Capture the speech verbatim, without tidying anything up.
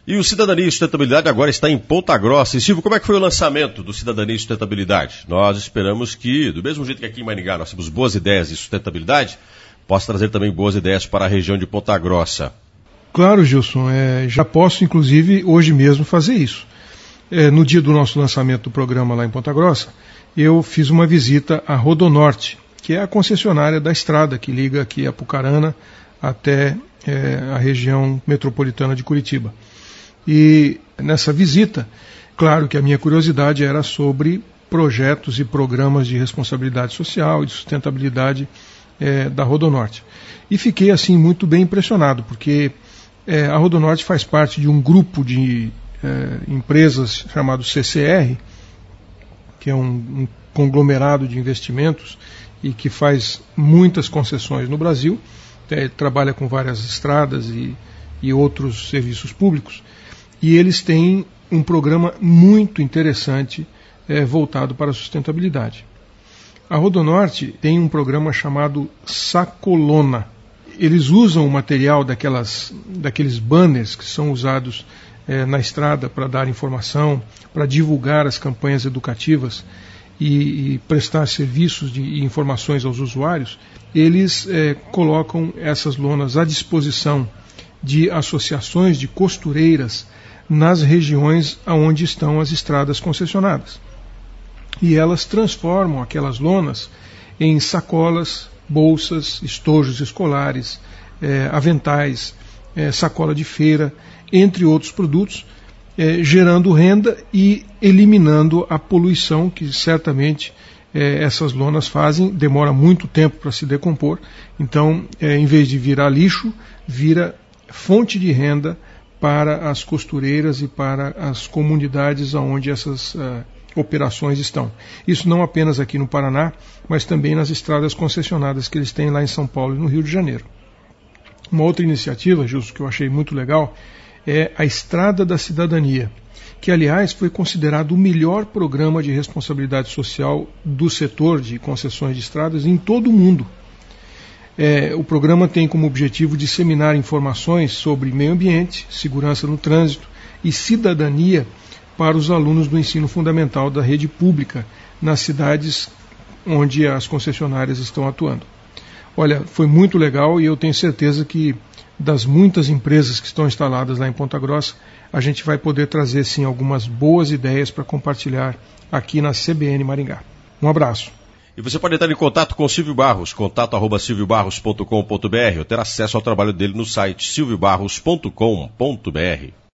E o Cidadania e Sustentabilidade agora está em Ponta Grossa. E Silvio, como é que foi o lançamento do Cidadania e Sustentabilidade? Nós esperamos que, do mesmo jeito que aqui em Maringá nós temos boas ideias de sustentabilidade, possa trazer também boas ideias para a região de Ponta Grossa. Claro, Gilson, é, já posso inclusive hoje mesmo fazer isso. É, no dia do nosso lançamento do programa lá em Ponta Grossa, eu fiz uma visita à Rodonorte, que é a concessionária da estrada que liga aqui a Apucarana até é, a região metropolitana de Curitiba. E nessa visita, claro que a minha curiosidade era sobre projetos e programas de responsabilidade social e de sustentabilidade é, da Rodonorte. E fiquei assim muito bem impressionado, porque é, a Rodonorte faz parte de um grupo de é, empresas chamado C C R, que é um, um conglomerado de investimentos e que faz muitas concessões no Brasil, é, trabalha com várias estradas e, e outros serviços públicos. E eles têm um programa muito interessante é, voltado para a sustentabilidade. A Rodonorte tem um programa chamado Sacolona. Eles usam o material daquelas, daqueles banners que são usados é, na estrada para dar informação, para divulgar as campanhas educativas e, e prestar serviços de, e informações aos usuários. Eles é, colocam essas lonas à disposição de associações de costureiras nas regiões onde estão as estradas concessionadas. E elas transformam aquelas lonas em sacolas, bolsas, estojos escolares, eh, aventais, eh, sacola de feira, entre outros produtos, eh, gerando renda e eliminando a poluição que certamente eh, essas lonas fazem. Demora muito tempo para se decompor, então, eh, em vez de virar lixo, vira fonte de renda para as costureiras e para as comunidades onde essas uh, operações estão. Isso não apenas aqui no Paraná, mas também nas estradas concessionadas que eles têm lá em São Paulo e no Rio de Janeiro. Uma outra iniciativa, Justo, que eu achei muito legal, é a Estrada da Cidadania, que, aliás, foi considerado o melhor programa de responsabilidade social do setor de concessões de estradas em todo o mundo. É, o programa tem como objetivo disseminar informações sobre meio ambiente, segurança no trânsito e cidadania para os alunos do ensino fundamental da rede pública nas cidades onde as concessionárias estão atuando. Olha, foi muito legal e eu tenho certeza que das muitas empresas que estão instaladas lá em Ponta Grossa, a gente vai poder trazer sim algumas boas ideias para compartilhar aqui na C B N Maringá. Um abraço. E você pode entrar em contato com o Silvio Barros, contato arroba silvio barros ponto com ponto br, ou ter acesso ao trabalho dele no site silvio barros ponto com ponto br.